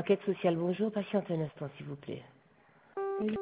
Enquête sociale, bonjour. Patientez un instant, s'il vous plaît. Oui.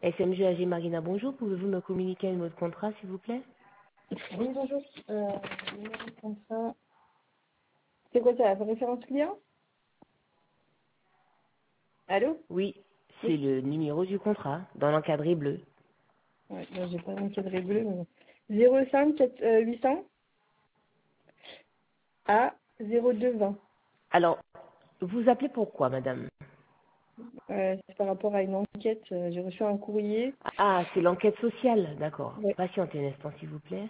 SMG AG Marina, bonjour. Pouvez-vous me communiquer un numéro de contrat, s'il vous plaît? Oui, bonjour. Numéro de contrat. C'est quoi ça, la référence client? Allô? Oui, c'est Oui. le numéro du contrat, dans l'encadré bleu. Ouais, non, j'ai pas d'encadré bleu, mais 05 800 à 0220. Alors, vous appelez pourquoi, madame? C'est par rapport à une enquête. J'ai reçu un courrier. Ah, c'est l'enquête sociale, d'accord. Ouais. Patientez un instant, s'il vous plaît.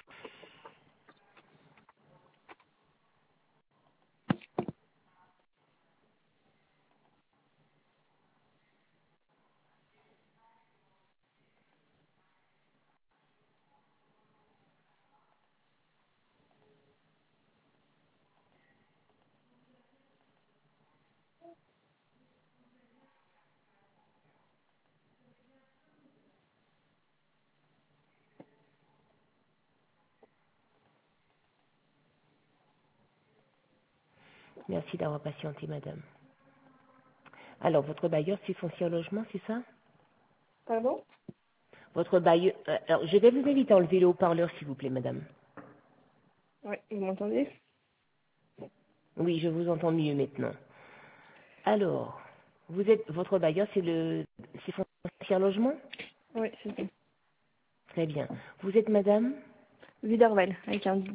Merci d'avoir patienté, madame. Alors, votre bailleur, c'est Foncier Logement, c'est ça? Pardon? Votre bailleur... alors, je vais vous inviter à enlever le haut-parleur, s'il vous plaît, madame. Ouais, vous m'entendez? Oui, je vous entends mieux maintenant. Alors, votre bailleur, c'est Foncier Logement? Ouais, c'est ça. Très bien. Vous êtes madame? Widerval, avec un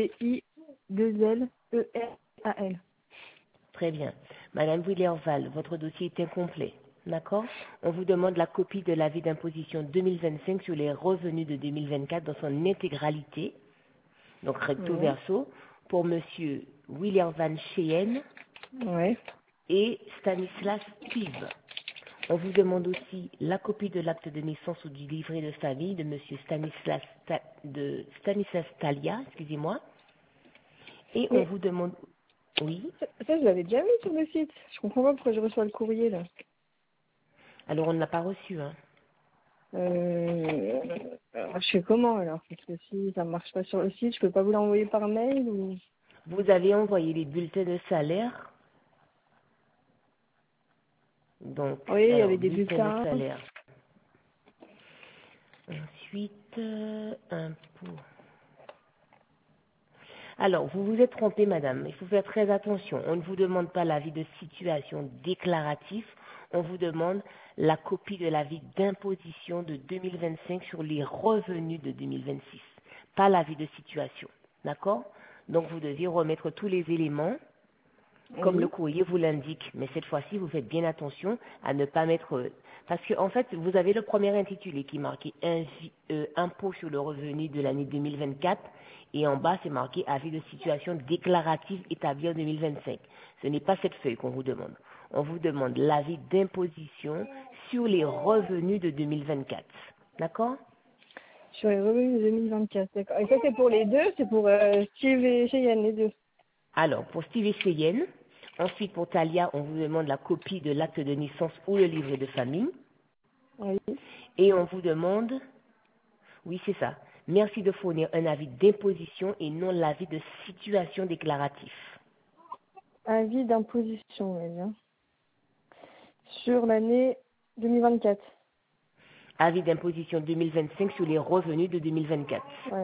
W-I-2-L-E-R-A-L. Très bien. Madame Villerval, votre dossier est incomplet. D'accord? On vous demande la copie de l'avis d'imposition 2025 sur les revenus de 2024 dans son intégralité, donc recto Ouais. verso, pour monsieur William Van Cheyenne Ouais. et Stanislas Pive. On vous demande aussi la copie de l'acte de naissance ou du livret de famille de monsieur Stanislas Talia, excusez-moi. Et on Mais vous demande, oui, ça, je l'avais déjà vu sur le site. Je comprends pas pourquoi je reçois le courrier, là. alors on ne l'a pas reçu, hein. Alors, je fais comment alors? Parce que si ça marche pas sur le site, je peux pas vous l'envoyer par mail ou... Vous avez envoyé les bulletins de salaire. Donc, Oui, il y alors, avait des bulletin de bulletins. salaire. Ensuite, impôt. Alors, vous vous êtes trompé, madame. Il faut faire très attention. On ne vous demande pas l'avis de situation déclaratif. On vous demande la copie de l'avis d'imposition de 2025 sur les revenus de 2026. Pas l'avis de situation. D'accord? Donc, vous devez remettre tous les éléments comme le Oui. courrier vous l'indique. Mais cette fois-ci, vous faites bien attention à ne pas mettre... parce que en fait, vous avez le premier intitulé qui est marqué Impôt sur le revenu de l'année 2024 et en bas, c'est marqué Avis de situation déclarative établi en 2025. Ce n'est pas cette feuille qu'on vous demande. On vous demande l'avis d'imposition sur les revenus de 2024. D'accord? Sur les revenus de 2024, d'accord. Et ça, c'est pour les deux? C'est pour Steve et Cheyenne, les deux? Alors, pour Steve et Cheyenne, ensuite pour Talia, on vous demande la copie de l'acte de naissance ou le livret de famille. Oui. Et on vous demande, oui c'est ça, merci de fournir un avis d'imposition et non l'avis de situation déclaratif. Avis d'imposition, oui, bien. Sur l'année 2024. Avis d'imposition 2025 sur les revenus de 2024. Ouais.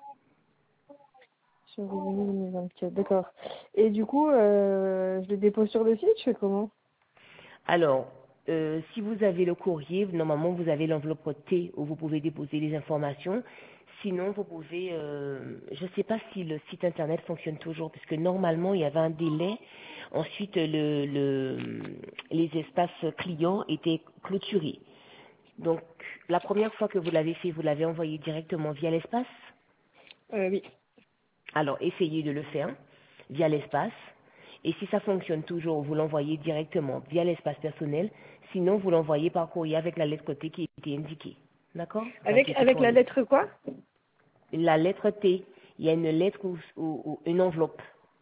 Sur les revenus 2024, d'accord. Et du coup, je le dépose sur le site, je fais comment? Alors, si vous avez le courrier, normalement vous avez l'enveloppe T où vous pouvez déposer les informations. Sinon, vous pouvez, je ne sais pas si le site internet fonctionne toujours, puisque normalement il y avait un délai. Ensuite, les espaces clients étaient clôturés. Donc, la première fois que vous l'avez fait, vous l'avez envoyé directement via l'espace. Oui. Alors, essayez de le faire via l'espace. Et si ça fonctionne toujours, vous l'envoyez directement via l'espace personnel. Sinon, vous l'envoyez par courrier avec la lettre T qui était indiquée. D'accord? Enfin, qui était Avec la fournie. lettre quoi? La lettre T, il y a une lettre ou une enveloppe.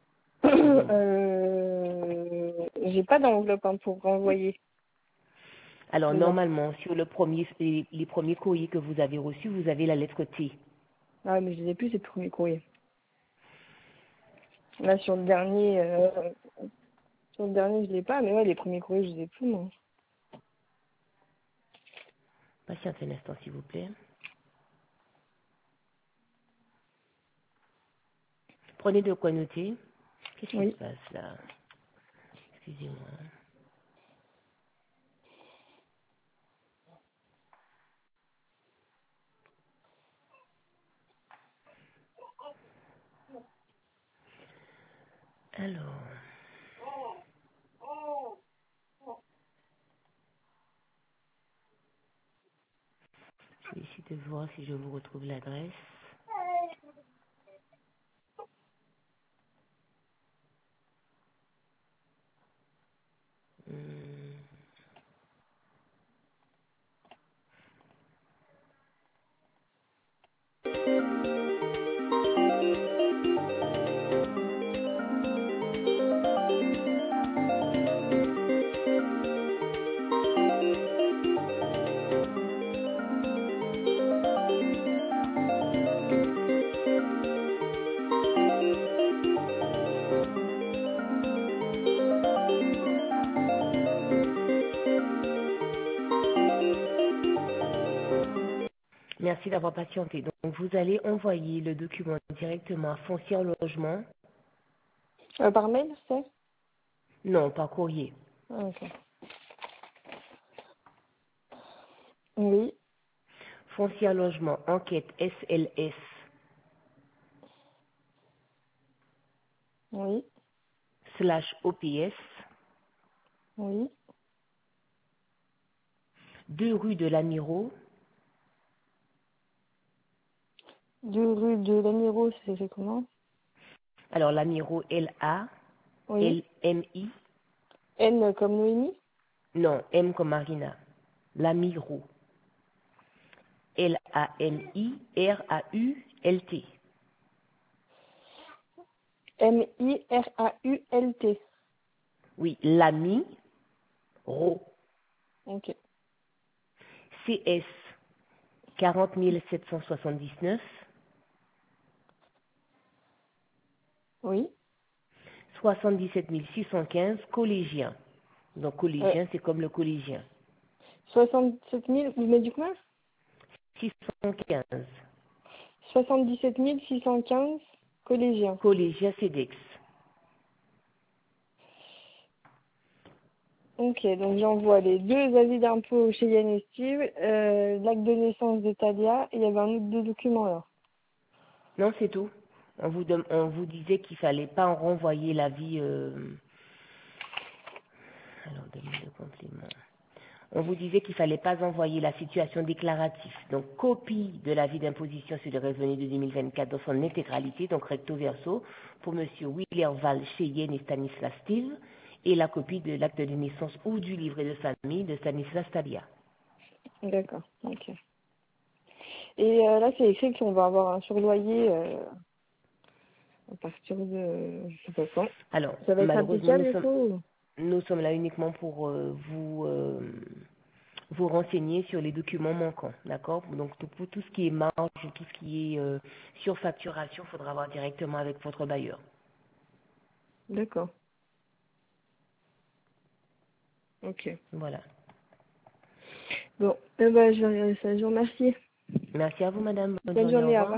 J'ai pas d'enveloppe hein, pour renvoyer Alors, dedans. normalement, sur les premiers courriers que vous avez reçus, vous avez la lettre T. Ah, mais je les ai plus, ces premiers courriers. Là, sur le dernier, je l'ai pas, mais ouais, les premiers courriers, je les ai plus, moi. Patientez un instant, s'il vous plaît. Prenez de quoi noter. Qu'est-ce qui se Oui. passe là? Excusez-moi. Alors, je vais essayer de voir si je vous retrouve l'adresse. Hum, Merci d'avoir patienté. Donc, vous allez envoyer le document directement à Foncière Logement. Par mail, c'est? Non, par courrier. Ah, ok. Oui, Foncière Logement, enquête SLS, oui, /OPS, oui. 2 rue de l'Amiro, 2 rue de l'Amiro, c'est fait comment? alors l'Amiro Oui. L-A-L-M-I, N comme Noémie? non, M comme Marina, l'Amiro, L-A-M-I-R-A-U-L-T, Mirault. oui, l'Amiro, Ok. CS 40 779, Oui. 77 615, collégien. Donc Euh, collégien, c'est comme le collégien. 67 000, vous m'avez dit combien? 615, 77 615 collégiens. collégien CEDEX. Ok, donc j'envoie les 2 avis d'impôt chez Yann et Steve, l'acte de naissance de Talia, et il y avait un autre 2 documents là. Non, c'est tout. On vous disait qu'il fallait pas en renvoyer l'avis. Alors, demande de complément. On vous disait qu'il fallait pas envoyer la situation déclarative. Donc, copie de l'avis d'imposition sur les revenus de 2024 dans son intégralité, donc recto verso, pour Monsieur Willerval, Cheyenne et Stanislas Steve, et la copie de l'acte de naissance ou du livret de famille de Stanislas Talia. D'accord, ok. Et là, c'est écrit qu'on va avoir un surloyer à partir de, je sais pas quand. Alors, Ça va être malheureusement, applicable, il faut? nous sommes là uniquement pour vous renseigner sur les documents manquants, d'accord? Donc, pour tout ce qui est marge, tout ce qui est surfacturation, il faudra voir directement avec votre bailleur. D'accord, ok. Voilà. Bon, eh ben, je vais regarder ça, je vous remercie. Merci à vous, madame. Bonne Bonne journée. Au journée, au revoir. revoir.